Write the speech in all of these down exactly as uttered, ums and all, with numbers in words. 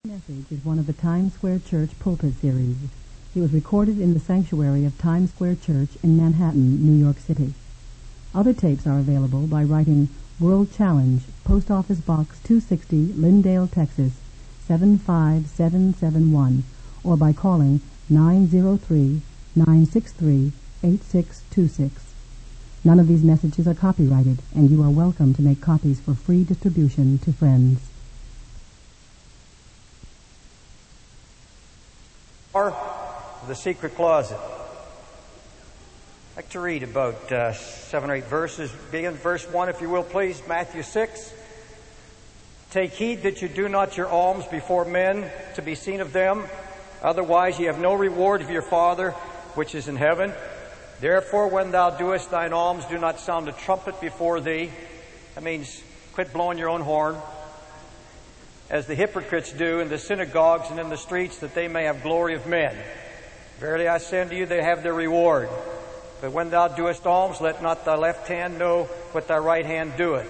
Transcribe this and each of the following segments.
Message is one of the Times Square Church Pulpit Series. It was recorded in the sanctuary of Times Square Church in Manhattan, New York City. Other tapes are available by writing World Challenge, Post Office Box two sixty, Lindale, Texas, seven five seven seven one, or by calling nine zero three, nine six three, eight six two six. None of these messages are copyrighted, and you are welcome to make copies for free distribution to friends. Or the secret closet. I'd like to read about uh, seven or eight verses. Begin verse one, if you will, please. Matthew six. Take heed that you do not your alms before men to be seen of them. Otherwise ye have no reward of your Father which is in heaven. Therefore when thou doest thine alms, do not sound a trumpet before thee. That means quit blowing your own horn, as the hypocrites do in the synagogues and in the streets, that they may have glory of men. Verily I say unto you, they have their reward. But when thou doest alms, let not thy left hand know what thy right hand doeth,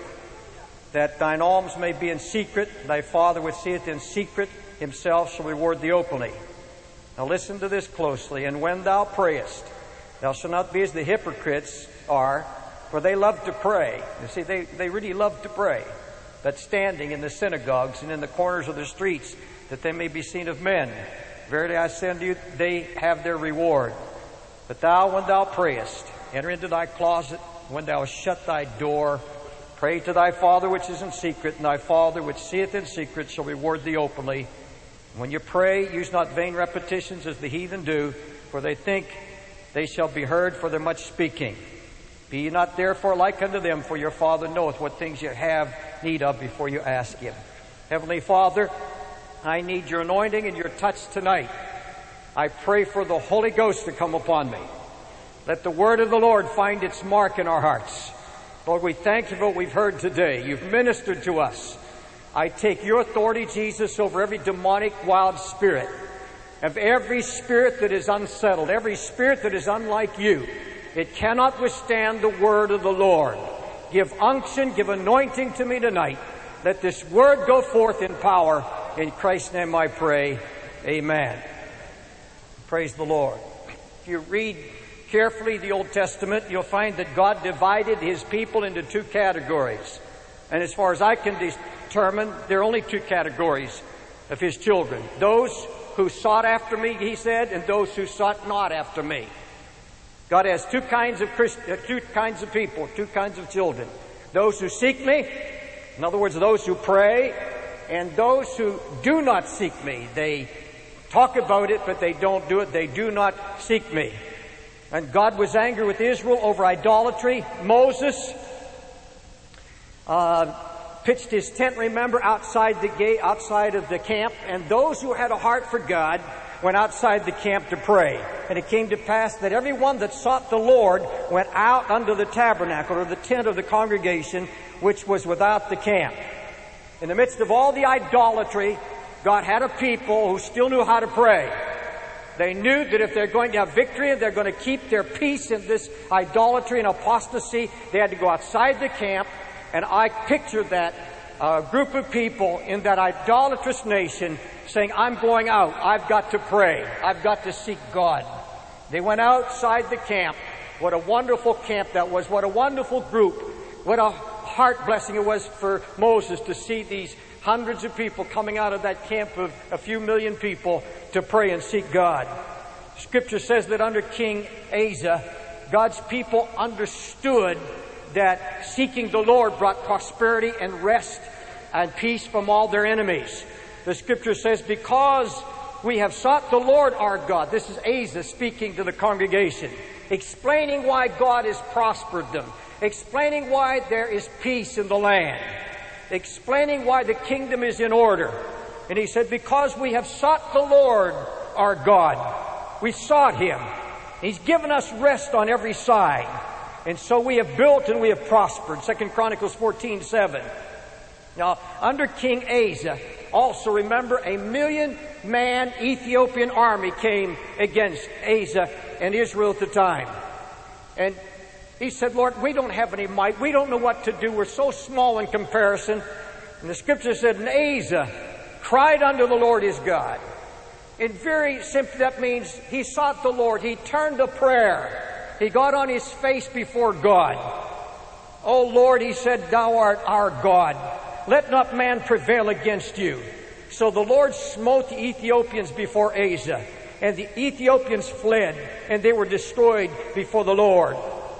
that thine alms may be in secret. Thy Father which seeth in secret himself shall reward thee openly. Now listen to this closely. And when thou prayest, thou shalt not be as the hypocrites are, for they love to pray. You see, they, they really love to pray, but standing in the synagogues and in the corners of the streets, that they may be seen of men. Verily I say unto you, they have their reward. But thou, when thou prayest, enter into thy closet. When thou hast shut thy door, pray to thy Father which is in secret, and thy Father which seeth in secret shall reward thee openly. When you pray, use not vain repetitions as the heathen do, for they think they shall be heard for their much speaking. Be ye not therefore like unto them, for your Father knoweth what things you have need of before you ask Him. Heavenly Father, I need your anointing and your touch tonight. I pray for the Holy Ghost to come upon me. Let the word of the Lord find its mark in our hearts. Lord, we thank you for what we've heard today. You've ministered to us. I take your authority, Jesus, over every demonic wild spirit, of every spirit that is unsettled, every spirit that is unlike you. It cannot withstand the word of the Lord. Give unction, give anointing to me tonight. Let this word go forth in power. In Christ's name I pray. Amen. Praise the Lord. If you read carefully the Old Testament, you'll find that God divided His people into two categories. And as far as I can determine, there are only two categories of His children. Those who sought after me, He said, and those who sought not after me. God has two kinds of Christ, uh, two kinds of people, two kinds of children. Those who seek me, in other words, those who pray, and those who do not seek me. They talk about it, but they don't do it. They do not seek me. And God was angry with Israel over idolatry. Moses uh, pitched his tent, remember, outside the gate, outside of the camp, and those who had a heart for God went outside the camp to pray. And it came to pass that everyone that sought the Lord went out under the tabernacle, or the tent of the congregation, which was without the camp. In the midst of all the idolatry, God had a people who still knew how to pray. They knew that if they're going to have victory and they're going to keep their peace in this idolatry and apostasy, they had to go outside the camp. And I pictured that uh, group of people in that idolatrous nation saying, I'm going out. I've got to pray. I've got to seek God. They went outside the camp. What a wonderful camp that was. What a wonderful group. What a heart blessing it was for Moses to see these hundreds of people coming out of that camp of a few million people to pray and seek God. Scripture says that under King Asa, God's people understood that seeking the Lord brought prosperity and rest and peace from all their enemies. The Scripture says, because we have sought the Lord our God. This is Asa speaking to the congregation, explaining why God has prospered them, explaining why there is peace in the land, explaining why the kingdom is in order. And he said, because we have sought the Lord our God, we sought Him. He's given us rest on every side. And so we have built and we have prospered. Second Chronicles fourteen seven. Now, under King Asa, also remember, a million-man Ethiopian army came against Asa and Israel at the time. And he said, Lord, we don't have any might. We don't know what to do. We're so small in comparison. And the Scripture said, and Asa cried unto the Lord his God. And very simply, that means he sought the Lord. He turned to prayer. He got on his face before God. O Lord, he said, thou art our God. Let not man prevail against you. So the Lord smote the Ethiopians before Asa, and the Ethiopians fled, and they were destroyed before the Lord.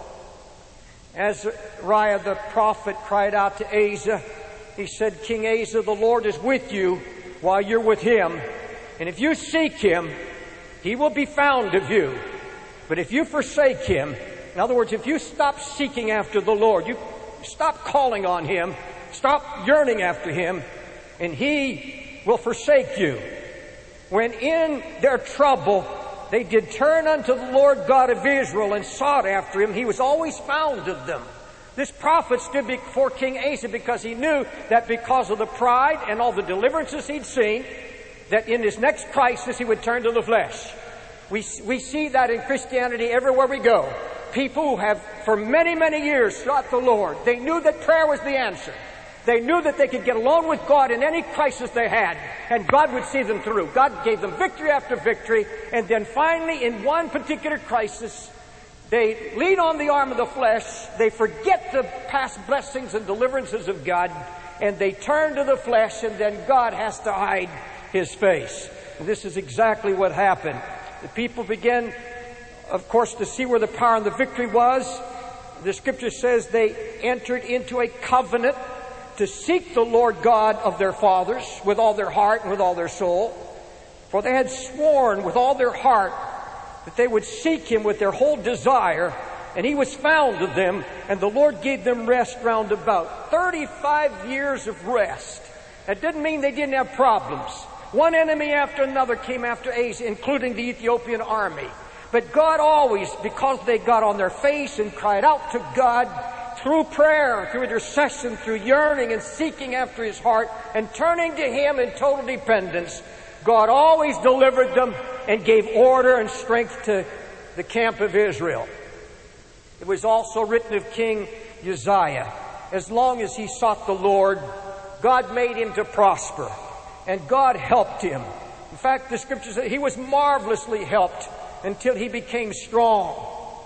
Azariah the prophet cried out to Asa. He said, King Asa, the Lord is with you while you're with him. And if you seek him, he will be found of you. But if you forsake him, in other words, if you stop seeking after the Lord, you stop calling on him, stop yearning after him, and he will forsake you. When in their trouble, they did turn unto the Lord God of Israel and sought after him, he was always found of them. This prophet stood before King Asa because he knew that because of the pride and all the deliverances he'd seen, that in his next crisis he would turn to the flesh. We, we see that in Christianity everywhere we go. People who have for many, many years sought the Lord. They knew that prayer was the answer. They knew that they could get alone with God in any crisis they had, and God would see them through. God gave them victory after victory, and then finally in one particular crisis, they lean on the arm of the flesh, they forget the past blessings and deliverances of God, and they turn to the flesh, and then God has to hide his face. And this is exactly what happened. The people began, of course, to see where the power and the victory was. The scripture says they entered into a covenant to seek the Lord God of their fathers with all their heart and with all their soul. For they had sworn with all their heart that they would seek him with their whole desire, and he was found of them, and the Lord gave them rest round about. thirty-five years of rest. That didn't mean they didn't have problems. One enemy after another came after Asa, including the Ethiopian army. But God always, because they got on their face and cried out to God through prayer, through intercession, through yearning and seeking after his heart and turning to him in total dependence, God always delivered them and gave order and strength to the camp of Israel. It was also written of King Uzziah, as long as he sought the Lord, God made him to prosper. And God helped him. In fact, the scripture says he was marvelously helped until he became strong.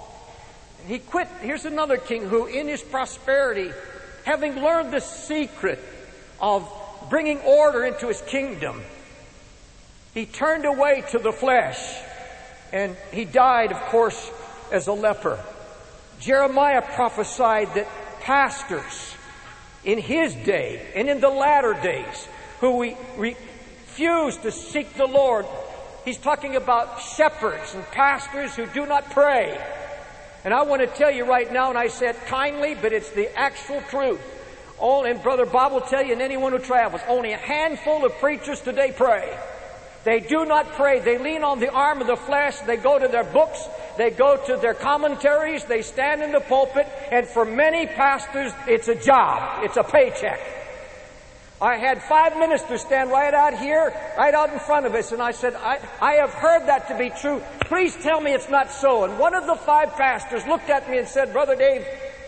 He quit. Here's another king who, in his prosperity, having learned the secret of bringing order into his kingdom, he turned away to the flesh, and he died, of course, as a leper. Jeremiah prophesied that pastors in his day and in the latter days who we refuse to seek the Lord. He's talking about shepherds and pastors who do not pray. And I want to tell you right now, and I said kindly, but it's the actual truth. Oh, and Brother Bob will tell you, and anyone who travels, only a handful of preachers today pray. They do not pray. They lean on the arm of the flesh. They go to their books. They go to their commentaries. They stand in the pulpit. And for many pastors, it's a job. It's a paycheck. I had five ministers stand right out here, right out in front of us, and I said, I, I have heard that to be true. Please tell me it's not so. And one of the five pastors looked at me and said, Brother Dave,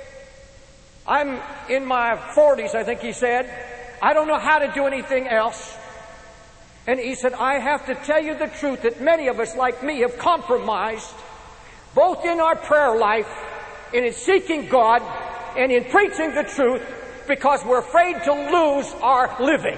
I'm in my forties, I think he said. I don't know how to do anything else. And he said, I have to tell you the truth that many of us, like me, have compromised both in our prayer life and in seeking God and in preaching the truth, because we're afraid to lose our living.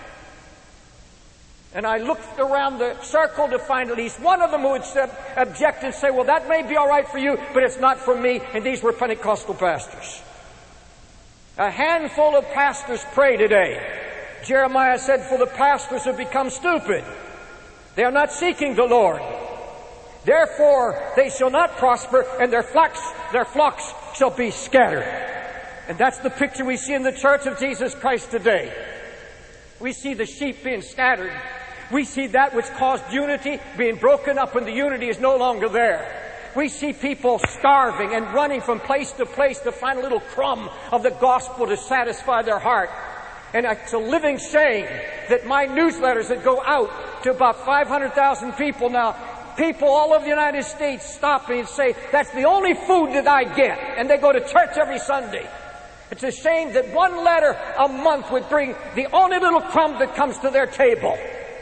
And I looked around the circle to find at least one of them who would object and say, well, that may be all right for you, but it's not for me. And these were Pentecostal pastors. A handful of pastors pray today. Jeremiah said, for the pastors have become stupid. They are not seeking the Lord. Therefore, they shall not prosper, and their flocks, their flocks shall be scattered. And that's the picture we see in the church of Jesus Christ today. We see the sheep being scattered. We see that which caused unity being broken up, and the unity is no longer there. We see people starving and running from place to place to find a little crumb of the gospel to satisfy their heart. And it's a living shame that my newsletters that go out to about five hundred thousand people now, people all over the United States stop me and say, that's the only food that I get. And they go to church every Sunday. It's a shame that one letter a month would bring the only little crumb that comes to their table.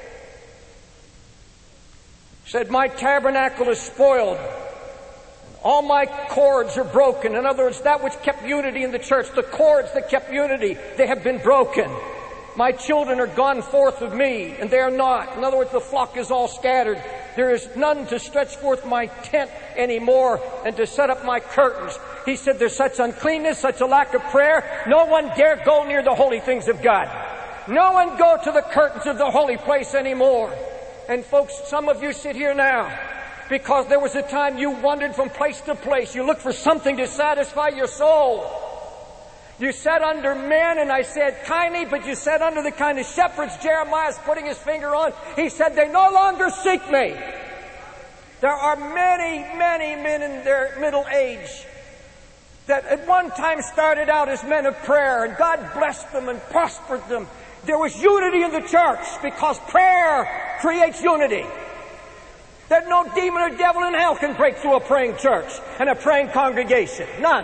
Said, my tabernacle is spoiled. All my cords are broken. In other words, that which kept unity in the church, the cords that kept unity, they have been broken. My children are gone forth of me, and they are not. In other words, the flock is all scattered. There is none to stretch forth my tent anymore and to set up my curtains. He said, there's such uncleanness, such a lack of prayer. No one dare go near the holy things of God. No one go to the curtains of the holy place anymore. And folks, some of you sit here now because there was a time you wandered from place to place. You looked for something to satisfy your soul. You sat under men, and I said kindly, but you sat under the kind of shepherds Jeremiah is putting his finger on. He said, they no longer seek me. There are many, many men in their middle age that at one time started out as men of prayer, and God blessed them and prospered them. There was unity in the church because prayer creates unity. That no demon or devil in hell can break through a praying church and a praying congregation. None.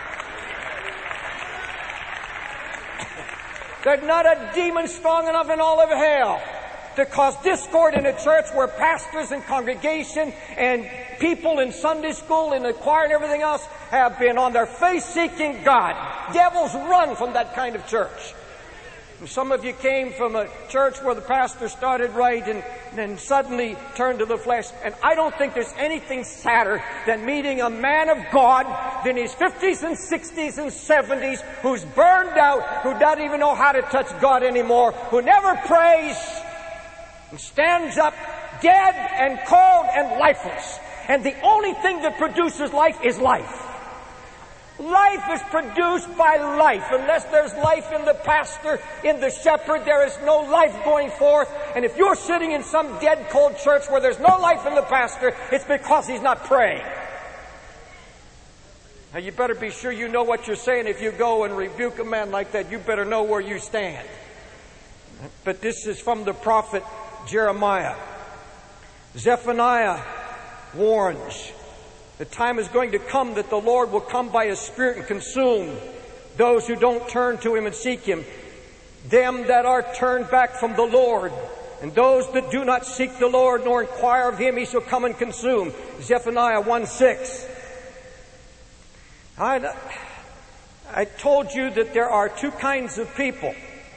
There's not a demon strong enough in all of hell to cause discord in a church where pastors and congregation and people in Sunday school and the choir and everything else have been on their face seeking God. Devils run from that kind of church. And some of you came from a church where the pastor started right and then suddenly turned to the flesh. And I don't think there's anything sadder than meeting a man of God in his fifties and sixties and seventies who's burned out, who doesn't even know how to touch God anymore, who never prays and stands up dead and cold and lifeless. And the only thing that produces life is life. Life is produced by life. Unless there's life in the pastor, in the shepherd, there is no life going forth. And if you're sitting in some dead, cold church where there's no life in the pastor, it's because he's not praying. Now, you better be sure you know what you're saying. If you go and rebuke a man like that, you better know where you stand. But this is from the prophet Jeremiah. Zephaniah warns, the time is going to come that the Lord will come by His Spirit and consume those who don't turn to Him and seek Him. Them that are turned back from the Lord, and those that do not seek the Lord nor inquire of Him, He shall come and consume. Zephaniah one six. I, I told you that there are two kinds of people.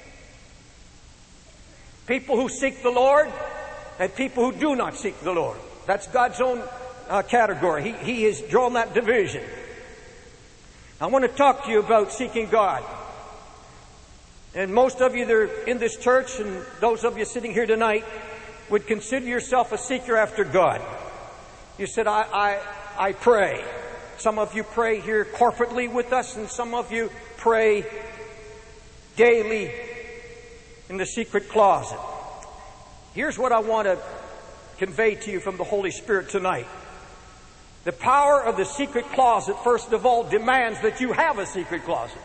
People who seek the Lord and people who do not seek the Lord. That's God's own Uh, category. He, he has drawn that division. I want to talk to you about seeking God. And most of you that are in this church and those of you sitting here tonight would consider yourself a seeker after God. You said, I, I, I pray. Some of you pray here corporately with us, and some of you pray daily in the secret closet. Here's what I want to convey to you from the Holy Spirit tonight. The power of the secret closet, first of all, demands that you have a secret closet.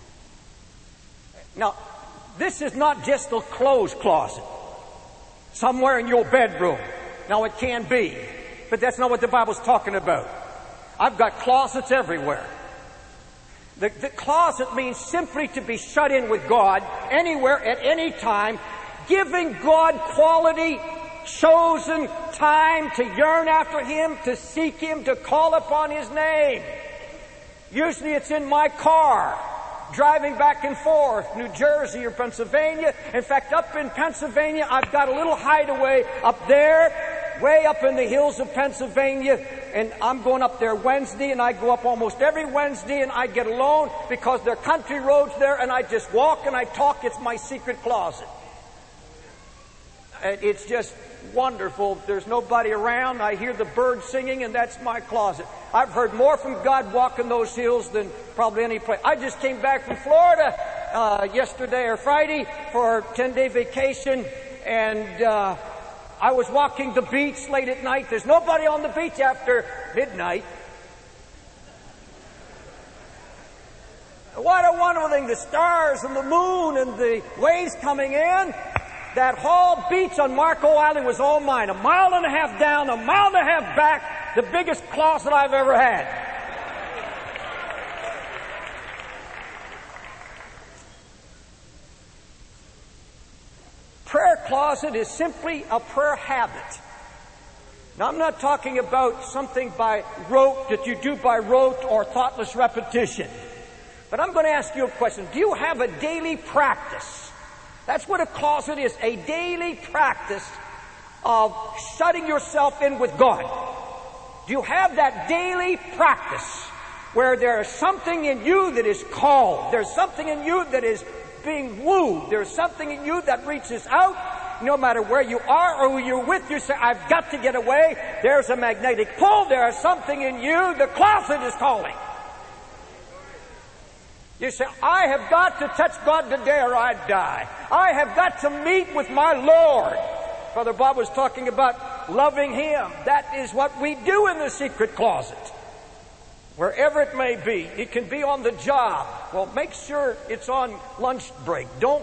Now, this is not just a clothes closet somewhere in your bedroom. Now, it can be, but that's not what the Bible's talking about. I've got closets everywhere. The, the closet means simply to be shut in with God anywhere at any time, giving God quality chosen time to yearn after Him, to seek Him, to call upon His name. Usually it's in my car, driving back and forth, New Jersey or Pennsylvania. In fact, up in Pennsylvania, I've got a little hideaway up there, way up in the hills of Pennsylvania, and I'm going up there Wednesday, and I go up almost every Wednesday, and I get alone because there are country roads there, and I just walk and I talk. It's my secret closet. And it's just wonderful. There's nobody around. I hear the birds singing, and that's my closet. I've heard more from God walking those hills than probably any place. I just came back from Florida uh, yesterday or Friday for a ten-day vacation, and uh, I was walking the beach late at night. There's nobody on the beach after midnight. What a wonderful thing. The stars and the moon and the waves coming in. That whole beach on Marco Island was all mine. A mile and a half down, a mile and a half back. The biggest closet I've ever had. closet is simply a prayer habit. Now, I'm not talking about something by rote that you do by rote or thoughtless repetition. But I'm going to ask you a question. Do you have a daily practice? That's what a closet is, a daily practice of shutting yourself in with God. Do you have that daily practice where there is something in you that is called? There's something in you that is being wooed. There's something in you that reaches out. No matter where you are or who you're with, you say, I've got to get away. There's a magnetic pull. There is something in you. The closet is calling. You say, I have got to touch God today or I die. I have got to meet with my Lord. Brother Bob was talking about loving Him. That is what we do in the secret closet. Wherever it may be. It can be on the job. Well, make sure it's on lunch break. Don't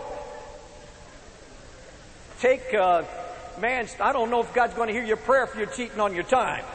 take, uh, man, I don't know if God's going to hear your prayer if you're cheating on your time.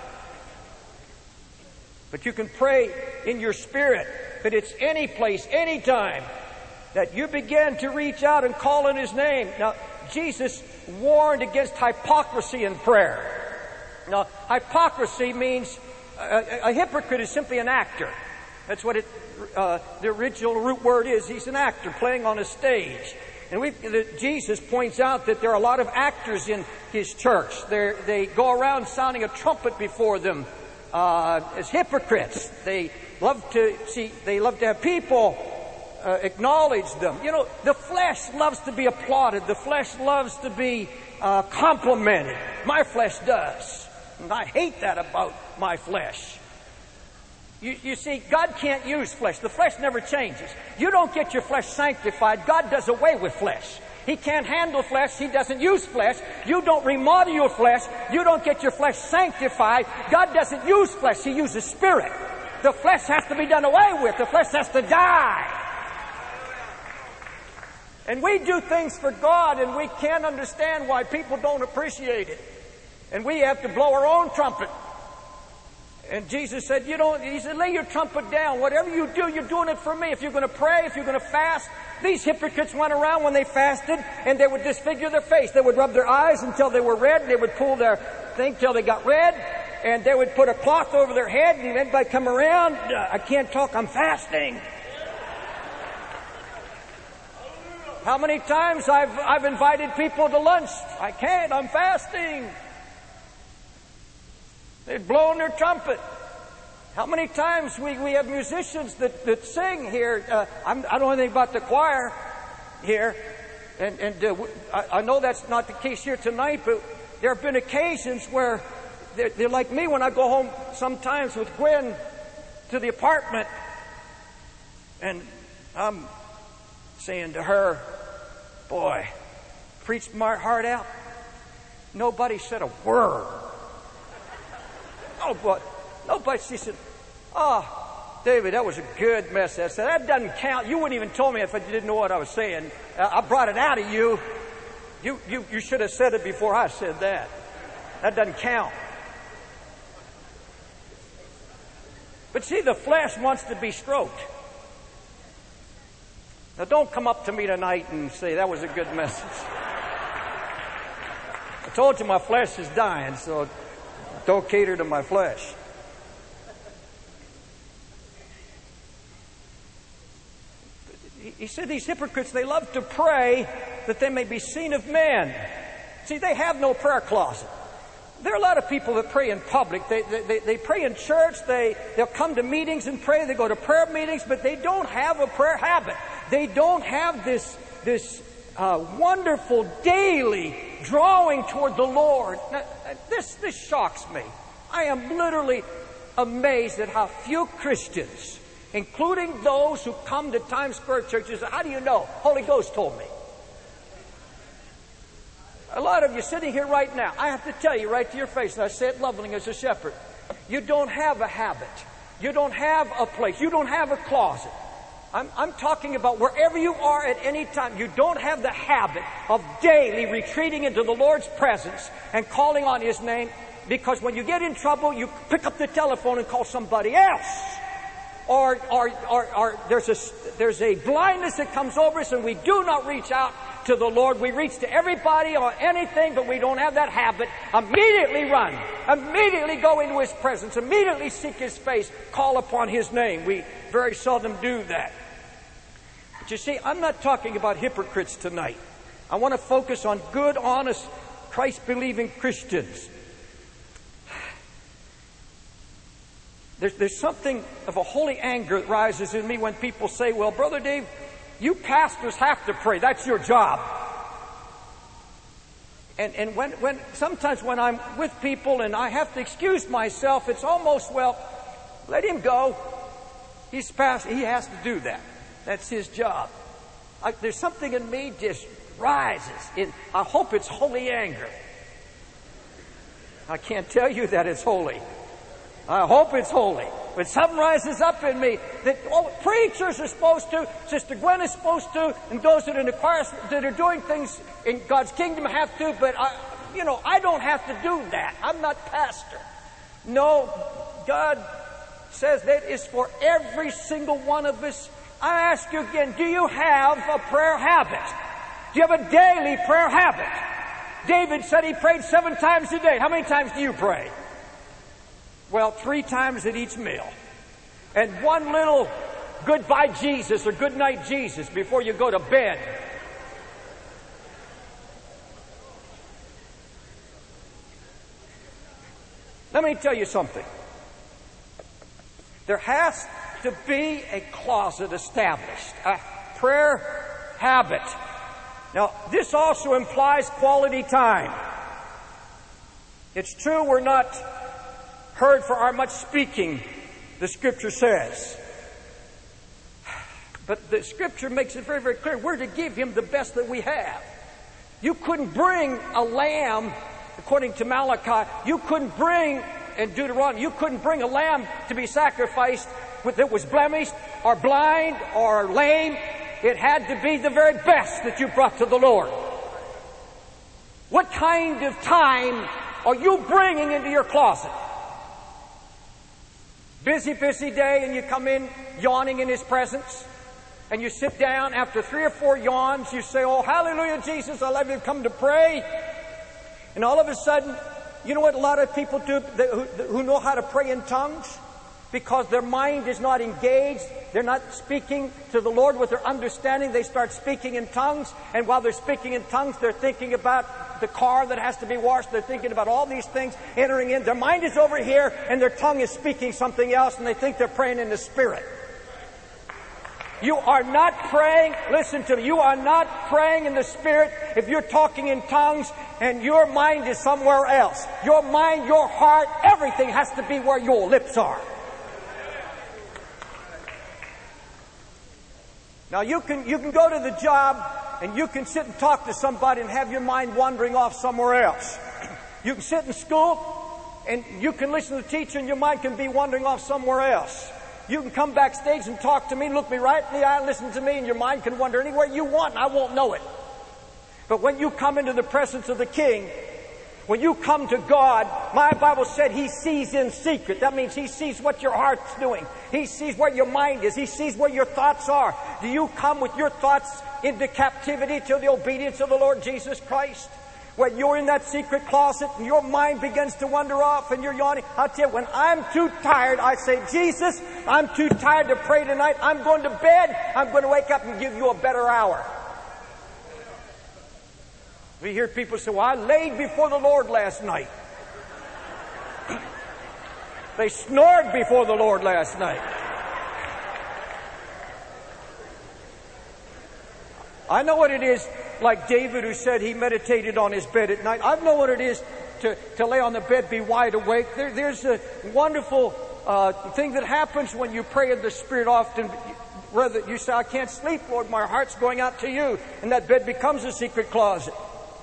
But you can pray in your spirit that it's any place, any time that you begin to reach out and call in His name. Now, Jesus warned against hypocrisy in prayer. Now, hypocrisy means a, a hypocrite is simply an actor. That's what it, uh, the original root word is. He's an actor playing on a stage. And we, the, Jesus points out that there are a lot of actors in His church. They're, they go around sounding a trumpet before them uh, as hypocrites. They love to see. They love to have people uh, acknowledge them. You know, the flesh loves to be applauded. The flesh loves to be uh, complimented. My flesh does, and I hate that about my flesh. You, you see, God can't use flesh. The flesh never changes. You don't get your flesh sanctified. God does away with flesh. He can't handle flesh. He doesn't use flesh. You don't remodel your flesh. You don't get your flesh sanctified. God doesn't use flesh. He uses spirit. The flesh has to be done away with. The flesh has to die. And we do things for God, and we can't understand why people don't appreciate it. And we have to blow our own trumpet. And Jesus said, you don't, He said, lay your trumpet down. Whatever you do, you're doing it for me. If you're going to pray, if you're going to fast. These hypocrites went around when they fasted, and they would disfigure their face. They would rub their eyes until they were red. They would pull their thing till they got red. And they would put a cloth over their head, and everybody come around. I can't talk, I'm fasting. How many times I've, I've invited people to lunch. I can't, I'm fasting. They'd blown their trumpet. How many times we, we have musicians that, that sing here. Uh, I'm, I don't know anything about the choir here. And, and uh, I, I know that's not the case here tonight, but there have been occasions where they're, they're like me when I go home sometimes with Gwen to the apartment. And I'm saying to her, boy, preached my heart out. Nobody said a word. Oh, but nobody, she said, oh, David, that was a good message. I said, that doesn't count. You wouldn't even tell me if I didn't know what I was saying. Uh, I brought it out of you. You, you. you should have said it before I said that. That doesn't count. But see, the flesh wants to be stroked. Now, don't come up to me tonight and say, that was a good message. I told you my flesh is dying, so don't cater to my flesh. He said these hypocrites, they love to pray that they may be seen of men. See, they have no prayer closet. There are a lot of people that pray in public. They, they, they pray in church. They, they'll come to meetings and pray. They go to prayer meetings, but they don't have a prayer habit. They don't have this, this uh, wonderful daily drawing toward the Lord. Now, this, this shocks me. I am literally amazed at how few Christians, including those who come to Times Square churches, how do you know? Holy Ghost told me. A lot of you sitting here right now, I have to tell you right to your face, and I say it lovingly as a shepherd, you don't have a habit. You don't have a place. You don't have a closet. I'm, I'm talking about wherever you are at any time. You don't have the habit of daily retreating into the Lord's presence and calling on His name, because when you get in trouble, you pick up the telephone and call somebody else. Or, or, or, or there's a, there's a blindness that comes over us, and we do not reach out to the Lord. We reach to everybody or anything, but we don't have that habit. Immediately run. Immediately go into His presence. Immediately seek His face. Call upon His name. We very seldom do that. But you see, I'm not talking about hypocrites tonight. I want to focus on good, honest, Christ-believing Christians. There's, there's something of a holy anger that rises in me when people say, well, Brother Dave, you pastors have to pray. That's your job. And, and when, when, sometimes when I'm with people and I have to excuse myself, it's almost, well, let him go. He's past, he has to do that. That's his job. I, there's something in me just rises. In, I hope it's holy anger. I can't tell you that it's holy. I hope it's holy. But something rises up in me that oh, preachers are supposed to, Sister Gwen is supposed to, and those that are in the choir that are doing things in God's kingdom have to, but I, you know, I don't have to do that. I'm not pastor. No, God says that is for every single one of us. I ask you again, do you have a prayer habit? Do you have a daily prayer habit? David said he prayed seven times a day. How many times do you pray? Well, three times at each meal. And one little goodbye Jesus or good night Jesus before you go to bed. Let me tell you something. There has to be a closet established, a prayer habit. Now, this also implies quality time. It's true we're not heard for our much speaking, the Scripture says. But the Scripture makes it very, very clear. We're to give Him the best that we have. You couldn't bring a lamb, according to Malachi, you couldn't bring, in Deuteronomy, you couldn't bring a lamb to be sacrificed that was blemished or blind or lame. It had to be the very best that you brought to the Lord. What kind of time are you bringing into your closet? Busy, busy day, and you come in yawning in His presence, and you sit down after three or four yawns, you say, oh, hallelujah, Jesus, I love you, come to pray. And all of a sudden, you know what a lot of people do who know how to pray in tongues? Because their mind is not engaged, they're not speaking to the Lord with their understanding, they start speaking in tongues, and while they're speaking in tongues, they're thinking about the car that has to be washed, they're thinking about all these things entering in. Their mind is over here, and their tongue is speaking something else, and they think they're praying in the Spirit. You are not praying, listen to me, you are not praying in the Spirit if you're talking in tongues and your mind is somewhere else. Your mind, your heart, everything has to be where your lips are. Now you can, you can go to the job and you can sit and talk to somebody and have your mind wandering off somewhere else. You can sit in school and you can listen to the teacher and your mind can be wandering off somewhere else. You can come backstage and talk to me, look me right in the eye, listen to me, and your mind can wander anywhere you want and I won't know it. But when you come into the presence of the King, when you come to God, my Bible said He sees in secret. That means He sees what your heart's doing. He sees where your mind is. He sees where your thoughts are. Do you come with your thoughts into captivity to the obedience of the Lord Jesus Christ? When you're in that secret closet and your mind begins to wander off and you're yawning, I'll tell you, when I'm too tired, I say, Jesus, I'm too tired to pray tonight. I'm going to bed. I'm going to wake up and give you a better hour. We hear people say, well, I laid before the Lord last night. They snored before the Lord last night. I know what it is, like David who said he meditated on his bed at night. I know what it is to, to lay on the bed, be wide awake. There, there's a wonderful uh, thing that happens when you pray in the Spirit often. Rather, you say, I can't sleep, Lord, my heart's going out to you. And that bed becomes a secret closet.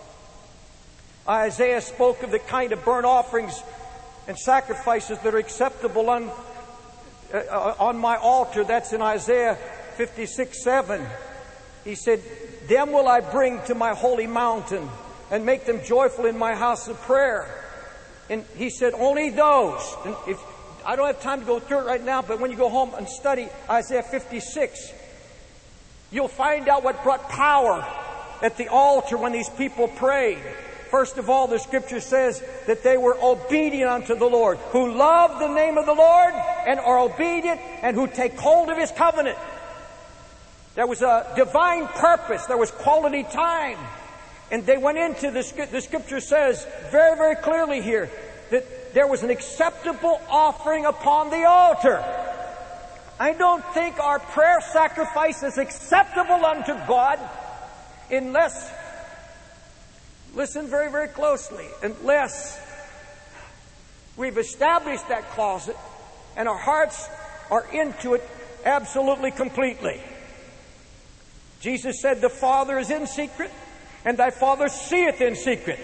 Isaiah spoke of the kind of burnt offerings and sacrifices that are acceptable on, uh, on my altar. That's in Isaiah fifty-six seven. He said, them will I bring to my holy mountain and make them joyful in my house of prayer. And he said, only those. And if I don't have time to go through it right now, but when you go home and study Isaiah fifty-six, you'll find out what brought power at the altar when these people prayed. First of all, the Scripture says that they were obedient unto the Lord, who love the name of the Lord and are obedient and who take hold of His covenant. There was a divine purpose. There was quality time. And they went into the, the Scripture says very, very clearly here that there was an acceptable offering upon the altar. I don't think our prayer sacrifice is acceptable unto God unless, listen very, very closely, unless we've established that closet and our hearts are into it absolutely completely. Jesus said, the Father is in secret, and thy Father seeth in secret.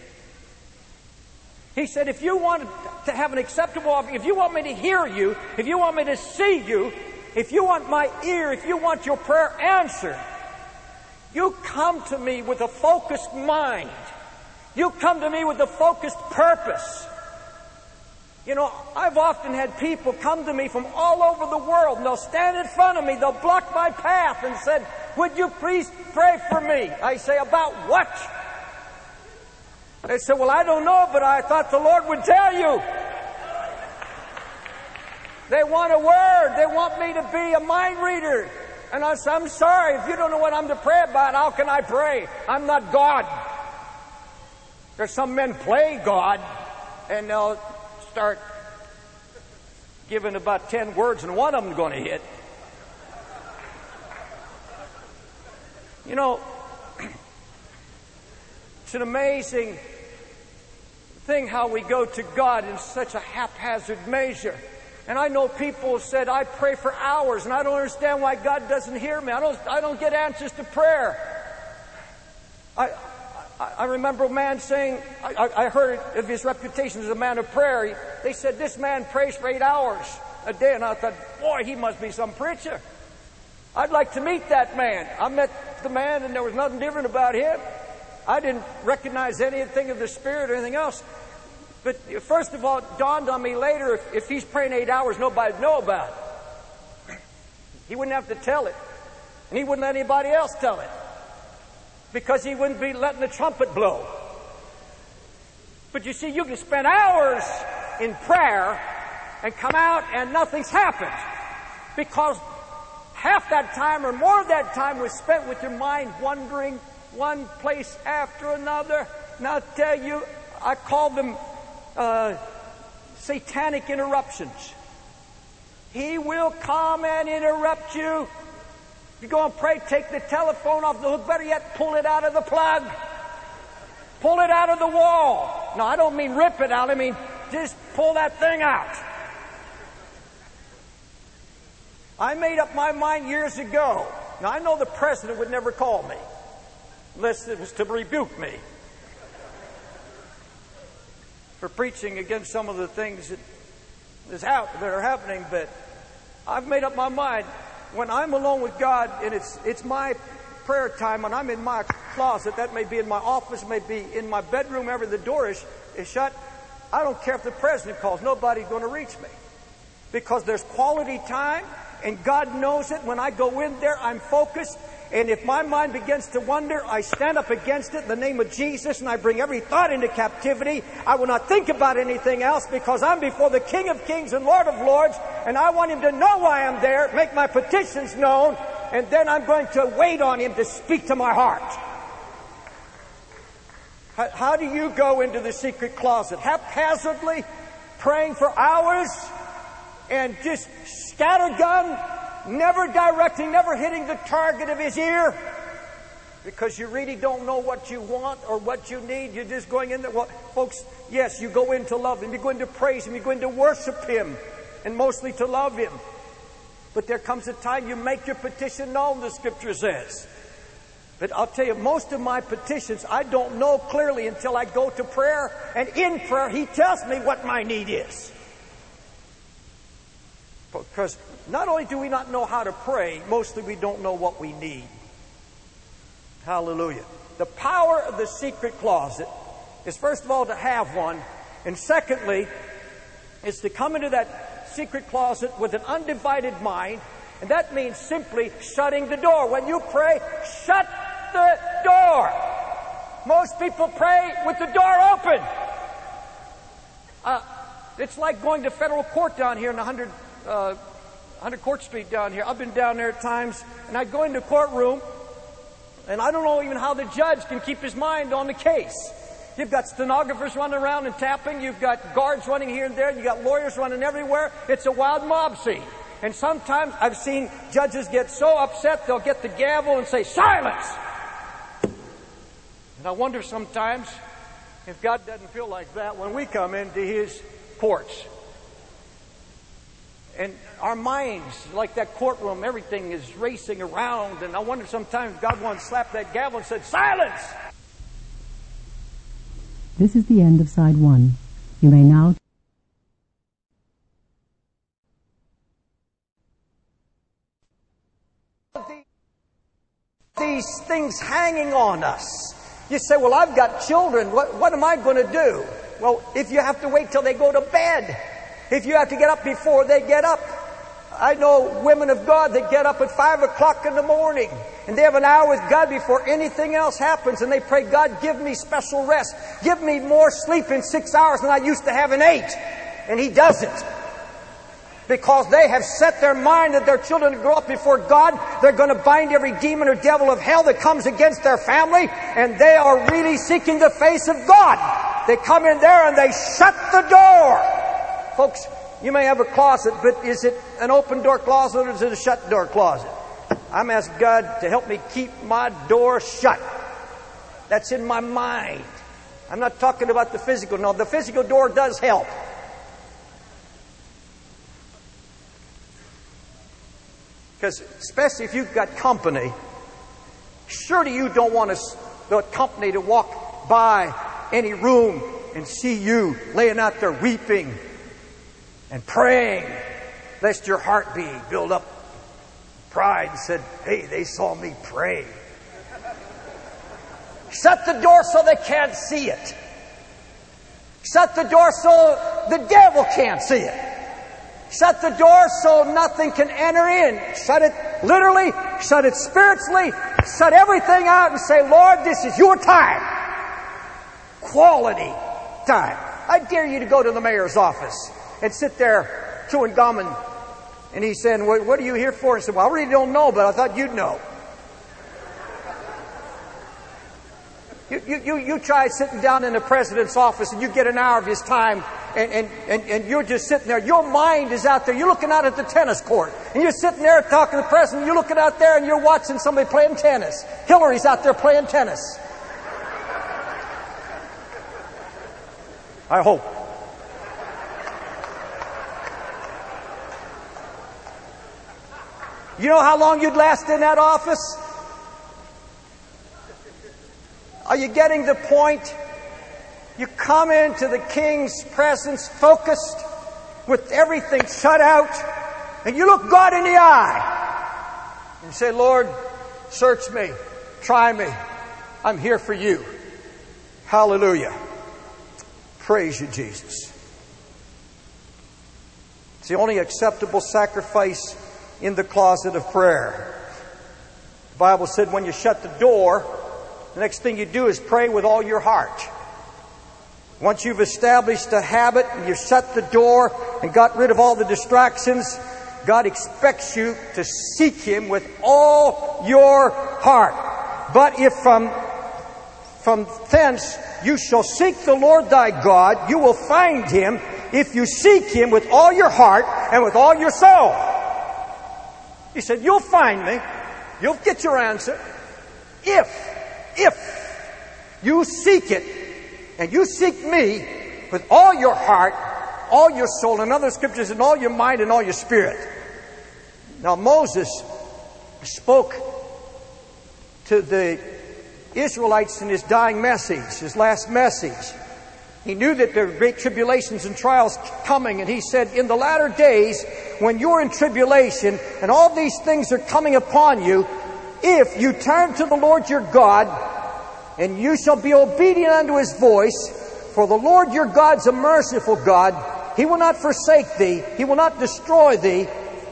He said, if you want to have an acceptable offering, if you want me to hear you, if you want me to see you, if you want my ear, if you want your prayer answered, you come to me with a focused mind. You come to me with a focused purpose. You know, I've often had people come to me from all over the world, and they'll stand in front of me, they'll block my path and said, would you please pray for me? I say, about what? They said, well, I don't know, but I thought the Lord would tell you. They want a word. They want me to be a mind reader. And I said, I'm sorry, if you don't know what I'm to pray about, how can I pray? I'm not God. There's some men play God, and they'll start giving about ten words, and one of them's going to hit. You know, it's an amazing thing how we go to God in such a haphazard measure. And I know people said, I pray for hours, and I don't understand why God doesn't hear me. I don't, I don't get answers to prayer. I, I, I remember a man saying, I, I heard of his reputation as a man of prayer. They said, this man prays for eight hours a day. And I thought, boy, he must be some preacher. I'd like to meet that man. I met the man, and there was nothing different about him. I didn't recognize anything of the Spirit or anything else. But first of all, it dawned on me later, if, if he's praying eight hours, nobody'd know about it. He wouldn't have to tell it. And he wouldn't let anybody else tell it. Because he wouldn't be letting the trumpet blow. But you see, you can spend hours in prayer and come out and nothing's happened. Because half that time or more of that time was spent with your mind wandering one place after another. And I'll tell you, I call them uh, satanic interruptions. He will come and interrupt you. You go and pray, take the telephone off the hook. Better yet, pull it out of the plug. Pull it out of the wall. No, I don't mean rip it out. I mean just pull that thing out. I made up my mind years ago. Now, I know the president would never call me unless it was to rebuke me for preaching against some of the things that is out that are happening. But I've made up my mind. When I'm alone with God and it's it's my prayer time, when I'm in my closet, that may be in my office, may be in my bedroom, ever the door is, is shut, I don't care if the president calls. Nobody's going to reach me. Because there's quality time, and God knows it. When I go in there, I'm focused. And if my mind begins to wander, I stand up against it in the name of Jesus, and I bring every thought into captivity. I will not think about anything else, because I'm before the King of Kings and Lord of Lords, and I want Him to know why I'm there, make my petitions known, and then I'm going to wait on Him to speak to my heart. How, how do you go into the secret closet? Haphazardly, praying for hours, and just scattergun, never directing, never hitting the target of His ear, because you really don't know what you want or what you need. You're just going in there. Well, folks, yes, you go in to love Him. You go in to praise Him. You go in to worship Him, and mostly to love Him. But there comes a time you make your petition known, the Scripture says. But I'll tell you, most of my petitions I don't know clearly until I go to prayer, and in prayer He tells me what my need is. Because not only do we not know how to pray, mostly we don't know what we need. Hallelujah. The power of the secret closet is, first of all, to have one. And secondly, is to come into that secret closet with an undivided mind. And that means simply shutting the door. When you pray, shut the door. Most people pray with the door open. Uh, it's like going to federal court down here in one hundred, uh, one hundred Court Street down here. I've been down there at times, and I go into a courtroom, and I don't know even how the judge can keep his mind on the case. You've got stenographers running around and tapping. You've got guards running here and there. You've got lawyers running everywhere. It's a wild mob scene. And sometimes I've seen judges get so upset they'll get the gavel and say, "Silence!" And I wonder sometimes if God doesn't feel like that when we come into His courts. And our minds, like that courtroom, everything is racing around. And I wonder sometimes if God wanted to slap that gavel and said, "Silence!" This is the end of side one. You may now these things hanging on us. You say, "Well, I've got children. What, what am I going to do?" Well, if you have to wait till they go to bed, if you have to get up before they get up. I know women of God that get up at five o'clock in the morning and they have an hour with God before anything else happens, and they pray, "God, give me special rest. Give me more sleep in six hours than I used to have in eight." And He doesn't. Because they have set their mind that their children grow up before God. They're going to bind every demon or devil of hell that comes against their family, and they are really seeking the face of God. They come in there and they shut the door. Folks, you may have a closet, but is it an open door closet or is it a shut door closet? I'm asking God to help me keep my door shut. That's in my mind. I'm not talking about the physical. No, the physical door does help. Because especially if you've got company, surely you don't want us, the company to walk by any room and see you laying out there weeping and praying, lest your heart be built up. Pride said, "Hey, they saw me pray." Shut the door so they can't see it. Shut the door so the devil can't see it. Shut the door so nothing can enter in. Shut it literally, shut it spiritually, shut everything out and say, "Lord, this is your time." Quality time. I dare you to go to the mayor's office and sit there chewing gum, and, and he's saying, "What, what are you here for?" And I said, "Well, I really don't know, but I thought you'd know." You, you, you, you try sitting down in the president's office and you get an hour of his time, and, and, and, and you're just sitting there. Your mind is out there. You're looking out at the tennis court. And you're sitting there talking to the president. You're looking out there and you're watching somebody playing tennis. Hillary's out there playing tennis. I hope. You know how long you'd last in that office? Are you getting the point? You come into the King's presence focused, with everything shut out, and you look God in the eye and say, "Lord, search me, try me. I'm here for you." Hallelujah. Praise you, Jesus. It's the only acceptable sacrifice in the closet of prayer. The Bible said when you shut the door, the next thing you do is pray with all your heart. Once you've established a habit and you've shut the door and got rid of all the distractions, God expects you to seek Him with all your heart. But if from, from thence you shall seek the Lord thy God, you will find Him if you seek Him with all your heart and with all your soul. He said, "You'll find me. You'll get your answer. If If you seek it, and you seek me with all your heart, all your soul, and other scriptures, and all your mind and all your spirit." Now Moses spoke to the Israelites in his dying message, his last message. He knew that there were great tribulations and trials coming, and he said, "In the latter days, when you're in tribulation and all these things are coming upon you, if you turn to the Lord your God, and you shall be obedient unto His voice, for the Lord your God's a merciful God. He will not forsake thee. He will not destroy thee,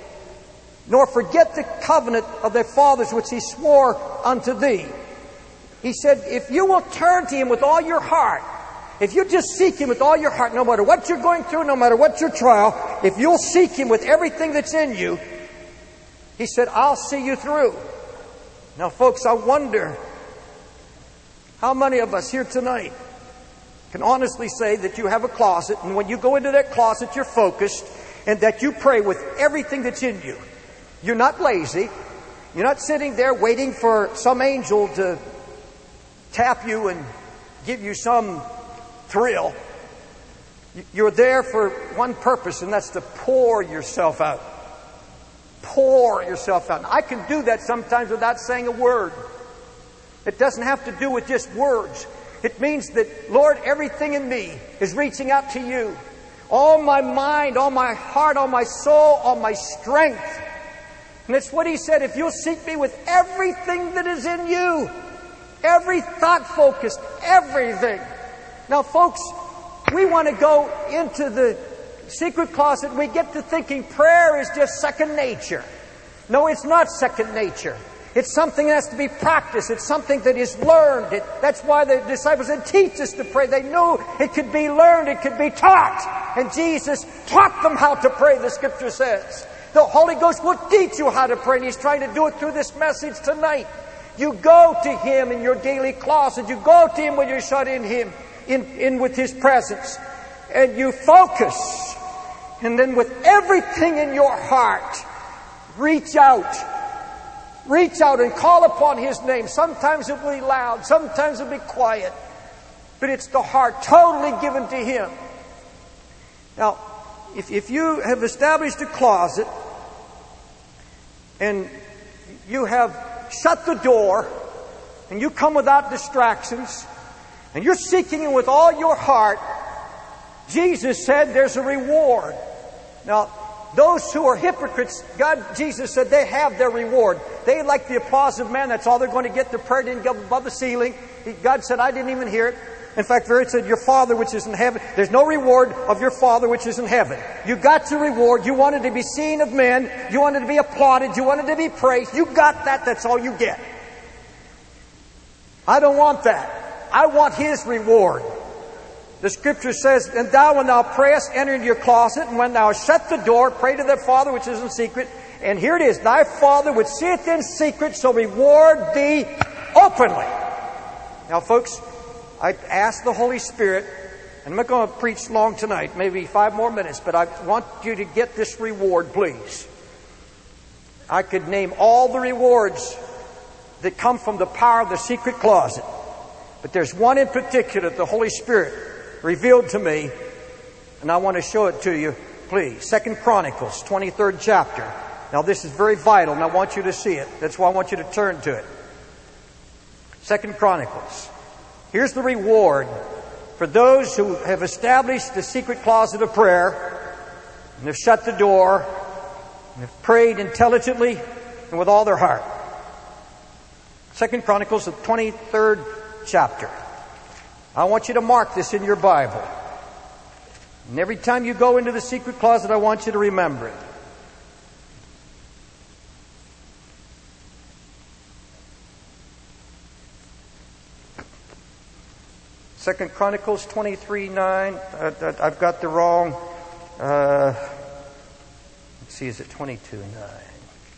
nor forget the covenant of their fathers which He swore unto thee." He said, if you will turn to Him with all your heart, if you just seek Him with all your heart, no matter what you're going through, no matter what your trial, if you'll seek Him with everything that's in you, He said, I'll see you through. Now, folks, I wonder how many of us here tonight can honestly say that you have a closet, and when you go into that closet, you're focused, and that you pray with everything that's in you. You're not lazy. You're not sitting there waiting for some angel to tap you and give you some thrill. You're there for one purpose, and that's to pour yourself out. Pour yourself out. And I can do that sometimes without saying a word. It doesn't have to do with just words. It means that, Lord, everything in me is reaching out to you. All my mind, all my heart, all my soul, all my strength. And it's what He said, if you'll seek me with everything that is in you, every thought focused, everything. Now, folks, we want to go into the secret closet and we get to thinking prayer is just second nature. No, it's not second nature. It's something that has to be practiced. It's something that is learned. It, that's why the disciples said, teach us to pray. They knew it could be learned, it could be taught. And Jesus taught them how to pray, the Scripture says. The Holy Ghost will teach you how to pray, and He's trying to do it through this message tonight. You go to Him in your daily closet. You go to Him when you're shut in Him, in, in with His presence. And you focus. And then with everything in your heart, reach out. Reach out and call upon His name. Sometimes it'll be loud. Sometimes it'll be quiet. But it's the heart totally given to Him. Now, if, if you have established a closet and you have shut the door and you come without distractions and you're seeking Him with all your heart, Jesus said there's a reward. Now, those who are hypocrites, God, Jesus said they have their reward. They like the applause of man. That's all they're going to get. The prayer didn't go above the ceiling. He, God said, I didn't even hear it. In fact, very said, your Father which is in heaven. There's no reward of your Father which is in heaven. You got your reward. You wanted to be seen of men. You wanted to be applauded. You wanted to be praised. You got that. That's all you get. I don't want that. I want His reward. The Scripture says, and thou, when thou prayest, enter into your closet, and when thou shut the door, pray to thy Father which is in secret. And here it is, thy Father which seeth in secret shall reward thee openly. Now, folks, I ask the Holy Spirit, and I'm not going to preach long tonight, maybe five more minutes, but I want you to get this reward, please. I could name all the rewards that come from the power of the secret closet. But there's one in particular that the Holy Spirit revealed to me, and I want to show it to you, please. Second Chronicles, twenty-third chapter. Now, this is very vital, and I want you to see it. That's why I want you to turn to it. Second Chronicles. Here's the reward for those who have established the secret closet of prayer, and have shut the door, and have prayed intelligently and with all their heart. Second Chronicles, the twenty-third chapter. I want you to mark this in your Bible. And every time you go into the secret closet, I want you to remember it. Second Chronicles twenty-three nine. Uh, I've got the wrong. Uh, let's see, is it twenty-two nine?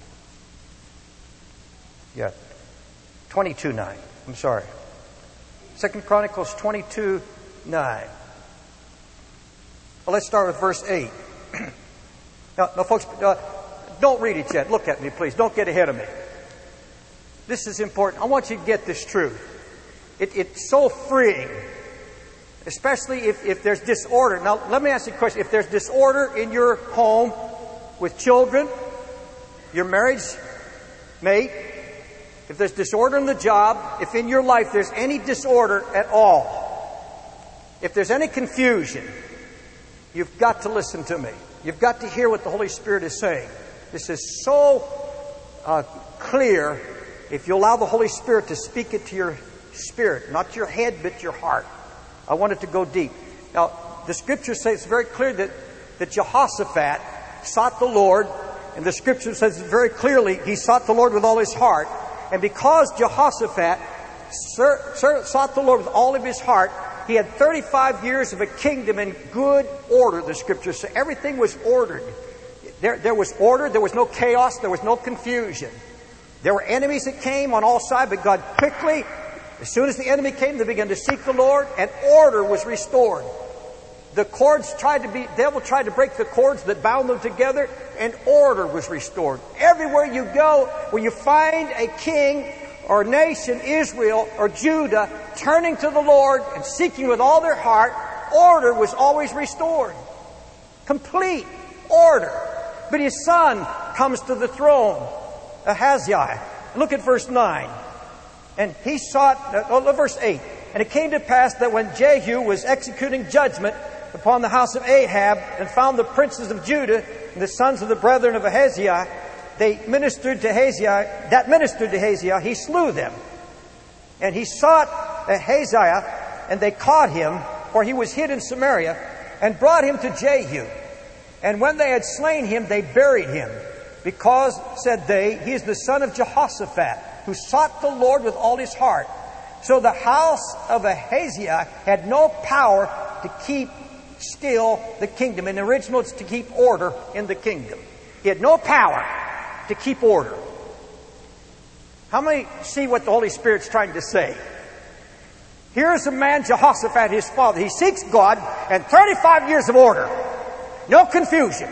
Yeah, twenty-two nine. I'm sorry. Second Chronicles twenty-two nine. Well, let's start with verse eight. now, now, folks, uh, don't read it yet. Look at me, please. Don't get ahead of me. This is important. I want you to get this truth. It, it's so freeing, especially if, if there's disorder. Now, let me ask you a question. If there's disorder in your home with children, your marriage mate, if there's disorder in the job, if in your life there's any disorder at all, if there's any confusion, you've got to listen to me. You've got to hear what the Holy Spirit is saying. This is so uh, clear if you allow the Holy Spirit to speak it to your spirit, not your head, but your heart. I want it to go deep. Now, the Scripture says it's very clear that, that Jehoshaphat sought the Lord, and the Scripture says very clearly he sought the Lord with all his heart. And because Jehoshaphat sought the Lord with all of his heart, he had thirty-five years of a kingdom in good order, the Scriptures say. Everything was ordered. There, there was order, there was no chaos, there was no confusion. There were enemies that came on all sides, but God quickly, as soon as the enemy came, they began to seek the Lord, and order was restored. The cords tried to be, the devil tried to break the cords that bound them together, and order was restored. Everywhere you go, where you find a king or nation, Israel or Judah, turning to the Lord and seeking with all their heart, order was always restored. Complete order. But his son comes to the throne, Ahaziah. Look at verse nine. And he sought, oh, verse eight. And it came to pass that when Jehu was executing judgment upon the house of Ahab and found the princes of Judah and the sons of the brethren of Ahaziah, they ministered to Ahaziah, that ministered to Ahaziah, he slew them. And he sought Ahaziah, and they caught him, for he was hid in Samaria, and brought him to Jehu. And when they had slain him, they buried him, because, said they, he is the son of Jehoshaphat, who sought the Lord with all his heart. So the house of Ahaziah had no power to keep still the kingdom. In the original, it's to keep order in the kingdom. He had no power to keep order. How many see what the Holy Spirit's trying to say? Here's a man, Jehoshaphat, his father. He seeks God, and thirty-five years of order. No confusion.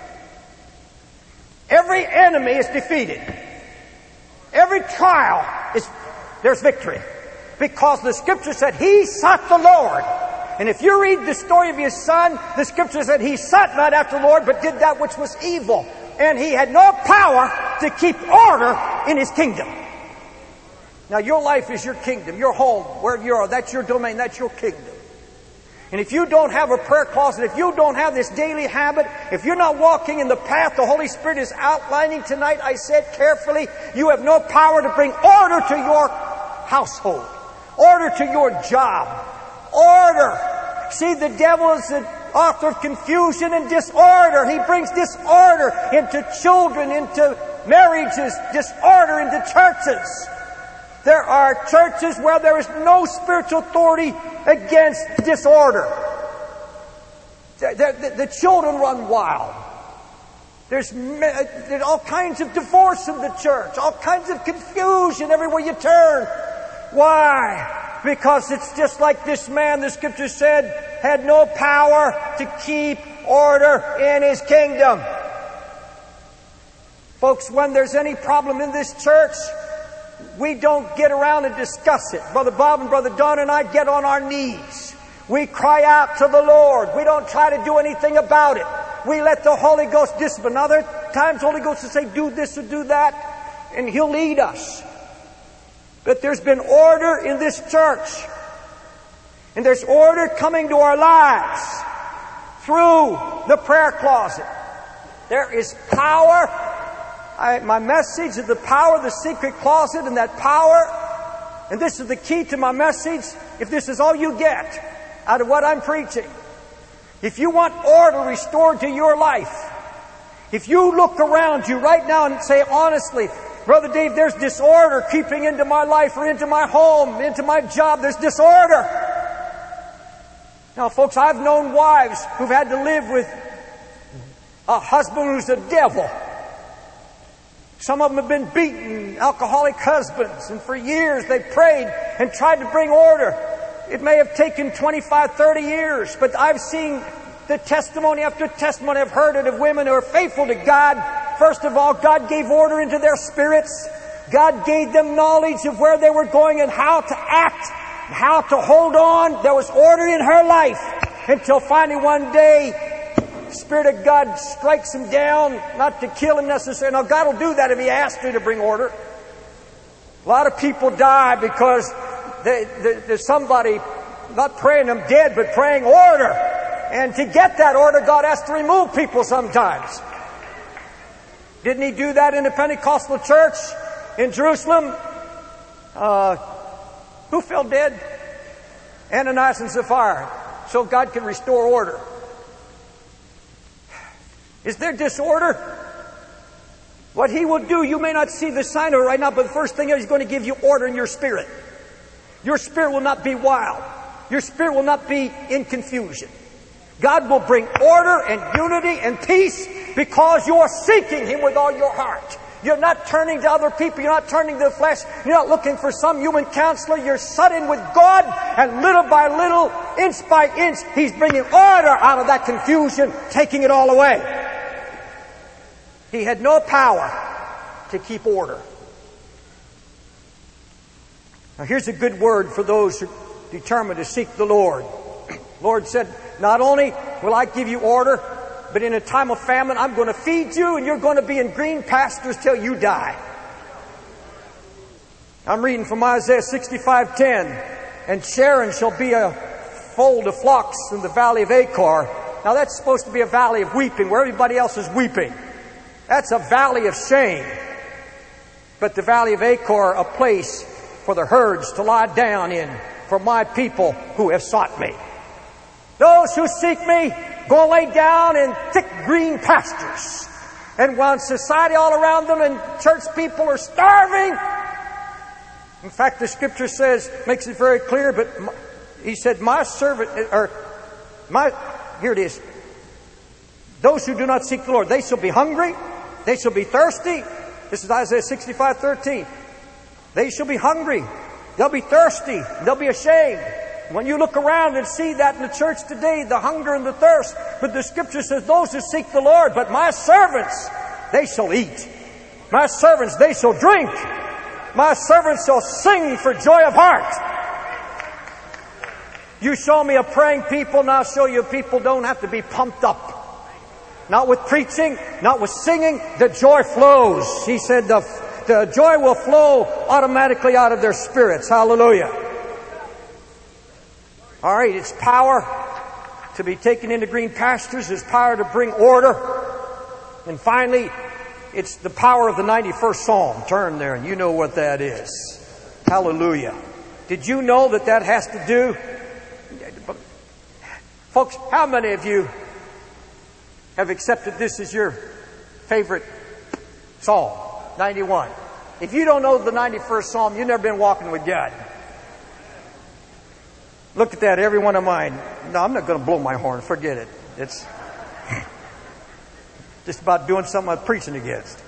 Every enemy is defeated. Every trial is, there's victory. Because the Scripture said he sought the Lord. And if you read the story of his son, the Scripture said he sought not after the Lord, but did that which was evil. And he had no power to keep order in his kingdom. Now your life is your kingdom, your home, wherever you are, that's your domain, that's your kingdom. And if you don't have a prayer closet, if you don't have this daily habit, if you're not walking in the path the Holy Spirit is outlining tonight, I said carefully, you have no power to bring order to your household, order to your job, order. See, the devil is the author of confusion and disorder. He brings disorder into children, into marriages, disorder into churches. There are churches where there is no spiritual authority against disorder. The, the, the children run wild. There's, there's all kinds of divorce in the church, all kinds of confusion everywhere you turn. Why? Because it's just like this man, the Scripture said, had no power to keep order in his kingdom. Folks, when there's any problem in this church, we don't get around and discuss it. Brother Bob and Brother Don and I get on our knees. We cry out to the Lord. We don't try to do anything about it. We let the Holy Ghost discipline. Other times the Holy Ghost will say, do this or do that, and He'll lead us. But there's been order in this church. And there's order coming to our lives through the prayer closet. There is power. I, my message is the power of the secret closet, and that power, and this is the key to my message, if this is all you get out of what I'm preaching. If you want order restored to your life, if you look around you right now and say honestly, Brother Dave, there's disorder creeping into my life or into my home, into my job, there's disorder. Now folks, I've known wives who've had to live with a husband who's a devil. Some of them have been beaten, alcoholic husbands, and for years they've prayed and tried to bring order. It may have taken twenty-five, thirty years, but I've seen the testimony after testimony. I've heard it of women who are faithful to God. First of all, God gave order into their spirits. God gave them knowledge of where they were going and how to act, how to hold on. There was order in her life until finally one day, the Spirit of God strikes him down, not to kill him necessarily. Now, God will do that if He asks you to bring order. A lot of people die because they, they, there's somebody not praying them dead, but praying order. And to get that order, God has to remove people sometimes. Didn't He do that in the Pentecostal church in Jerusalem? Uh, who fell dead? Ananias and Sapphira. So God can restore order. Is there disorder? What He will do, you may not see the sign of it right now, but the first thing is He's going to give you order in your spirit. Your spirit will not be wild. Your spirit will not be in confusion. God will bring order and unity and peace because you are seeking Him with all your heart. You're not turning to other people. You're not turning to the flesh. You're not looking for some human counselor. You're set in with God, and little by little, inch by inch, He's bringing order out of that confusion, taking it all away. He had no power to keep order. Now here's a good word for those who are determined to seek the Lord. The Lord said, not only will I give you order, but in a time of famine, I'm going to feed you, and you're going to be in green pastures till you die. I'm reading from Isaiah sixty-five ten. And Sharon shall be a fold of flocks in the valley of Achor. Now that's supposed to be a valley of weeping, where everybody else is weeping. That's a valley of shame. But the valley of Achor, a place for the herds to lie down in, for my people who have sought me. Those who seek me, go and lay down in thick green pastures. And while society all around them and church people are starving. In fact, the scripture says, makes it very clear, but he said, my servant, or my, here it is. Those who do not seek the Lord, they shall be hungry. They shall be thirsty. This is Isaiah sixty-five thirteen. They shall be hungry. They'll be thirsty. They'll be ashamed. When you look around and see that in the church today, the hunger and the thirst. But the scripture says, those who seek the Lord, but my servants, they shall eat. My servants, they shall drink. My servants shall sing for joy of heart. You show me a praying people, and I'll show you people don't have to be pumped up. Not with preaching, not with singing. The joy flows. He said the, the joy will flow automatically out of their spirits. Hallelujah. All right, it's power to be taken into green pastures. It's power to bring order. And finally, it's the power of the ninety-first Psalm. Turn there and you know what that is. Hallelujah. Did you know that that has to do? Folks, how many of you have accepted this as your favorite Psalm? ninety-one. If you don't know the ninety-first Psalm, you've never been walking with God. Look at that, every one of mine. No, I'm not going to blow my horn. Forget it. It's just about doing something I'm preaching against.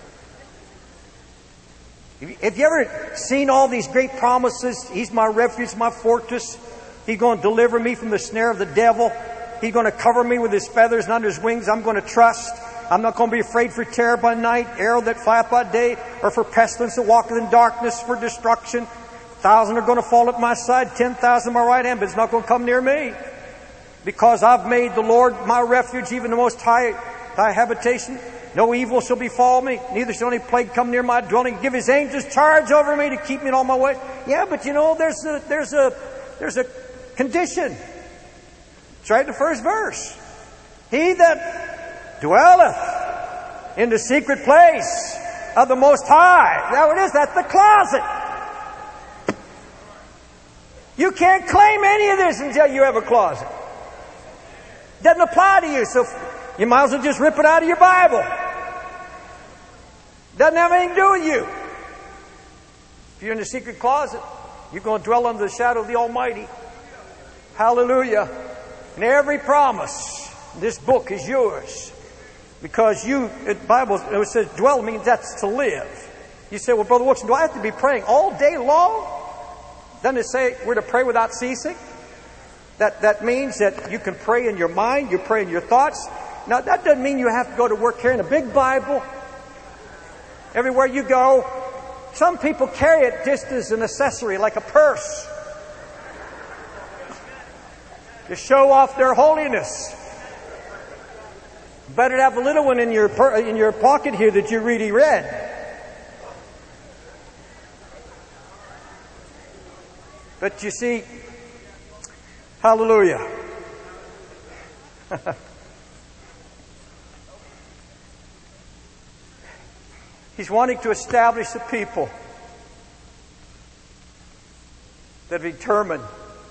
Have you ever seen all these great promises? He's my refuge, my fortress. He's going to deliver me from the snare of the devil. He's going to cover me with His feathers, and under His wings I'm going to trust. I'm not going to be afraid for terror by night, arrow that flieth by day, or for pestilence that walketh in darkness, for destruction. Thousand are going to fall at my side, ten thousand at my right hand, but it's not going to come near me. Because I've made the Lord my refuge, even the most high, high habitation. No evil shall befall me, neither shall any plague come near my dwelling. Give His angels charge over me to keep me in all my ways. Yeah, but you know, there's a, there's a, there's a condition. It's right in the first verse. He that dwelleth in the secret place of the Most High. There it is, that's the closet. You can't claim any of this until you have a closet. Doesn't apply to you, so you might as well just rip it out of your Bible. Doesn't have anything to do with you. If you're in the secret closet, you're going to dwell under the shadow of the Almighty. Hallelujah. And every promise in this book is yours. Because you, the Bible, it says dwell means that's to live. You say, well, Brother Wilson, do I have to be praying all day long? Doesn't it say we're to pray without ceasing? That that means that you can pray in your mind, you pray in your thoughts. Now, that doesn't mean you have to go to work carrying a big Bible everywhere you go. Some people carry it just as an accessory, like a purse, to show off their holiness. Better to have a little one in your in your pocket here that you really read. But you see, hallelujah. He's wanting to establish a people that are determined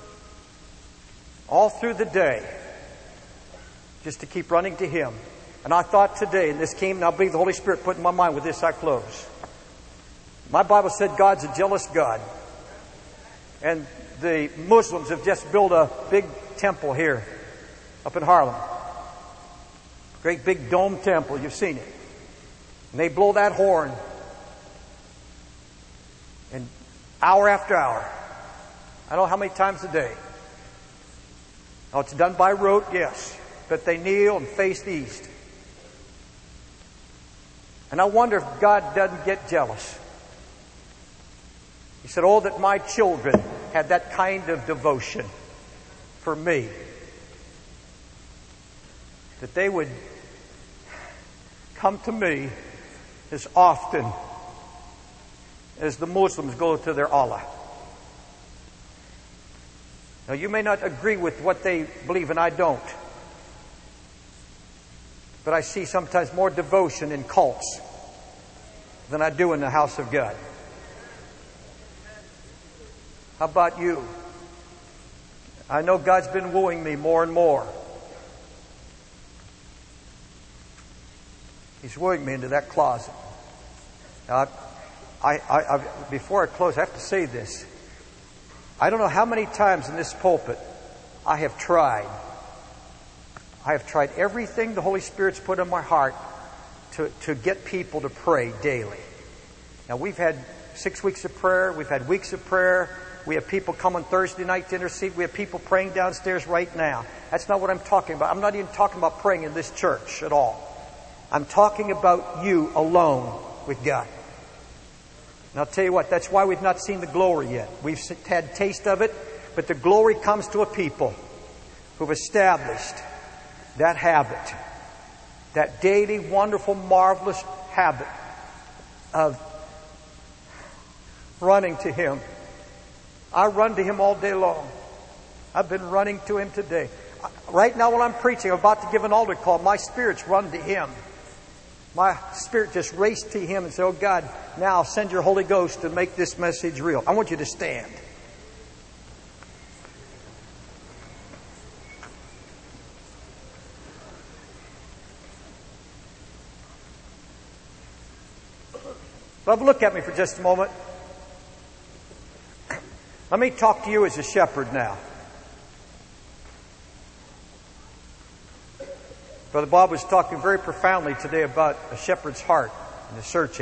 all through the day just to keep running to Him. And I thought today, and this came, and I believe the Holy Spirit put in my mind, with this I close. My Bible said God's a jealous God. And the Muslims have just built a big temple here up in Harlem. Great big dome temple. You've seen it. And they blow that horn. And hour after hour. I don't know how many times a day. Oh, it's done by rote, yes. But they kneel and face east. And I wonder if God doesn't get jealous. He said, oh, that my children had that kind of devotion for me. That they would come to me as often as the Muslims go to their Allah. Now, you may not agree with what they believe, and I don't. But I see sometimes more devotion in cults than I do in the house of God. How about you? I know God's been wooing me more and more. He's wooing me into that closet. Now, I, I, I, before I close, I have to say this. I don't know how many times in this pulpit I have tried. I have tried everything the Holy Spirit's put in my heart to, to get people to pray daily. Now, we've had six weeks of prayer. We've had weeks of prayer. We have people come on Thursday night to intercede. We have people praying downstairs right now. That's not what I'm talking about. I'm not even talking about praying in this church at all. I'm talking about you alone with God. And I'll tell you what, that's why we've not seen the glory yet. We've had taste of it, but the glory comes to a people who've established that habit, that daily, wonderful, marvelous habit of running to Him. I run to Him all day long. I've been running to Him today. Right now while I'm preaching, I'm about to give an altar call. My spirit's run to Him. My spirit just raced to Him and said, oh God, now send your Holy Ghost to make this message real. I want you to stand. Love, look at me for just a moment. Let me talk to you as a shepherd now. Brother Bob was talking very profoundly today about a shepherd's heart and the searching.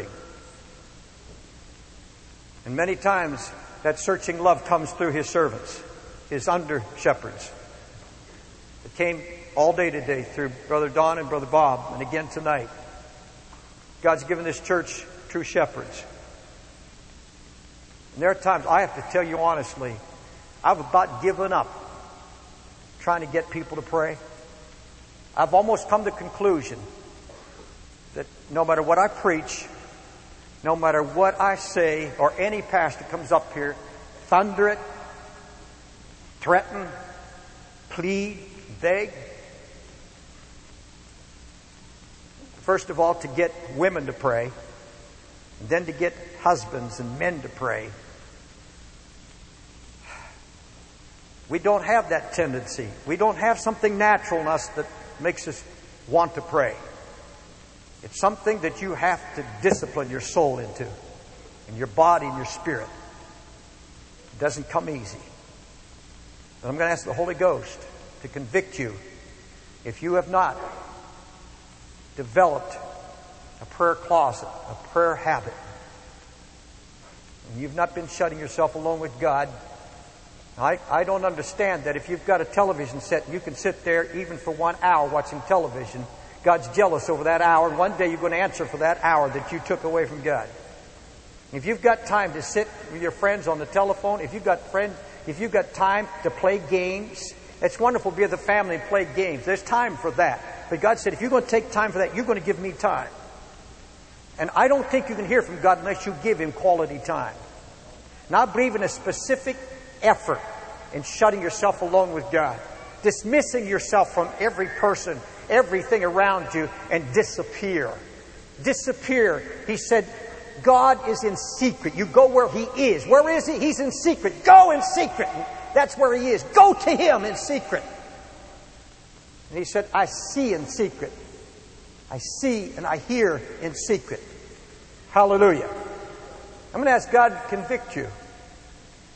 And many times that searching love comes through his servants, his under shepherds. It came all day today through Brother Don and Brother Bob, and again tonight. God's given this church true shepherds. And there are times, I have to tell you honestly, I've about given up trying to get people to pray. I've almost come to the conclusion that no matter what I preach, no matter what I say, or any pastor comes up here, thunder it, threaten, plead, beg. First of all, to get women to pray, and then to get husbands and men to pray. We don't have that tendency. We don't have something natural in us that makes us want to pray. It's something that you have to discipline your soul into, and your body and your spirit. It doesn't come easy. But I'm going to ask the Holy Ghost to convict you if you have not developed a prayer closet, a prayer habit, and you've not been shutting yourself alone with God. I, I don't understand that if you've got a television set and you can sit there even for one hour watching television, God's jealous over that hour, and one day you're going to answer for that hour that you took away from God. If you've got time to sit with your friends on the telephone, if you've got friends, if you've got time to play games, it's wonderful to be with the family and play games. There's time for that. But God said, if you're going to take time for that, you're going to give me time. And I don't think you can hear from God unless you give Him quality time. And I believe in a specific effort in shutting yourself alone with God, dismissing yourself from every person, everything around you, and disappear. Disappear. He said, God is in secret. You go where He is. Where is He? He's in secret. Go in secret. That's where He is. Go to Him in secret. And He said, I see in secret. I see and I hear in secret. Hallelujah. I'm going to ask God to convict you.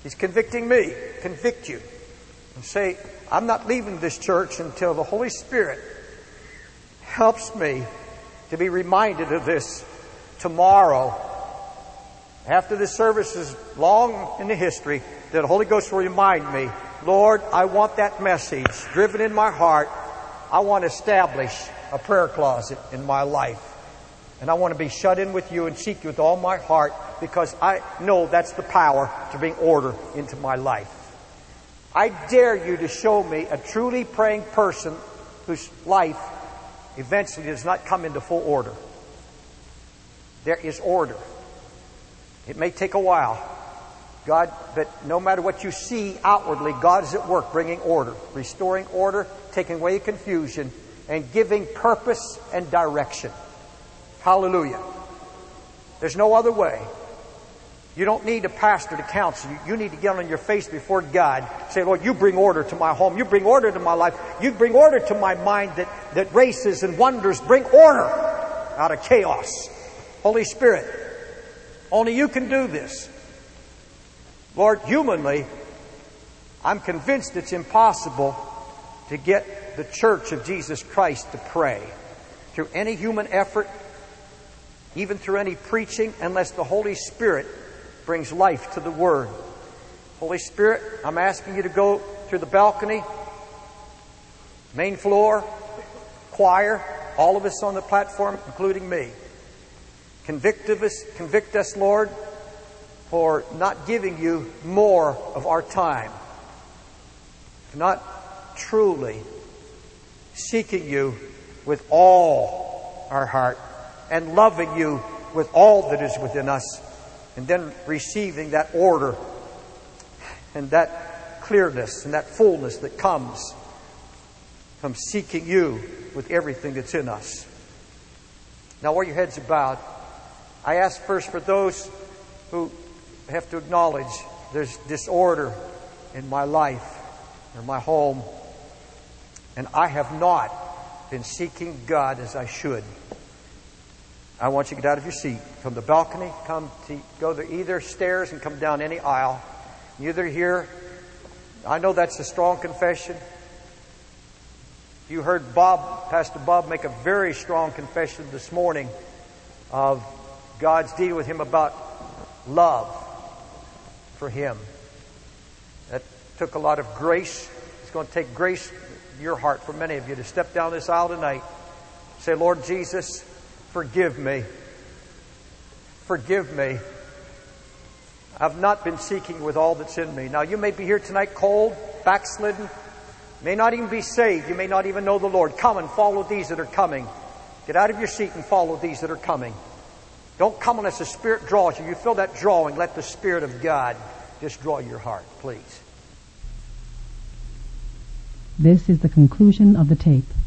He's convicting me. Convict you. And say, I'm not leaving this church until the Holy Spirit helps me to be reminded of this tomorrow. After this service is long in the history, that the Holy Ghost will remind me, Lord, I want that message driven in my heart. I want to establish a prayer closet in my life. And I want to be shut in with you and seek you with all my heart, because I know that's the power to bring order into my life. I dare you to show me a truly praying person whose life eventually does not come into full order. There is order. It may take a while. God, but no matter what you see outwardly, God is at work bringing order, restoring order, taking away confusion, and giving purpose and direction. Hallelujah. There's no other way. You don't need a pastor to counsel you. You need to get on your face before God. Say, Lord, you bring order to my home. You bring order to my life. You bring order to my mind that, that races and wonders. Bring order out of chaos. Holy Spirit, only you can do this. Lord, humanly, I'm convinced it's impossible to get the Church of Jesus Christ to pray through any human effort, even through any preaching, unless the Holy Spirit brings life to the Word. Holy Spirit, I'm asking you to go through the balcony, main floor, choir, all of us on the platform, including me. Convict us, convict us, Lord, for not giving you more of our time, not truly seeking you with all our heart and loving you with all that is within us, and then receiving that order and that clearness and that fullness that comes from seeking you with everything that's in us. Now, while your heads are bowed, I ask first for those who have to acknowledge there's disorder in my life, in my home, and I have not been seeking God as I should. I want you to get out of your seat from the balcony, come to go to either stairs and come down any aisle. Either here, I know that's a strong confession. You heard Bob, Pastor Bob, make a very strong confession this morning of God's deal with him about love for him. That took a lot of grace. It's going to take grace in your heart for many of you to step down this aisle tonight. Say, Lord Jesus, forgive me. Forgive me. I've not been seeking with all that's in me. Now, you may be here tonight cold, backslidden, may not even be saved. You may not even know the Lord. Come and follow these that are coming. Get out of your seat and follow these that are coming. Don't come unless the Spirit draws you. You feel that drawing. Let the Spirit of God just draw your heart, please. This is the conclusion of the tape.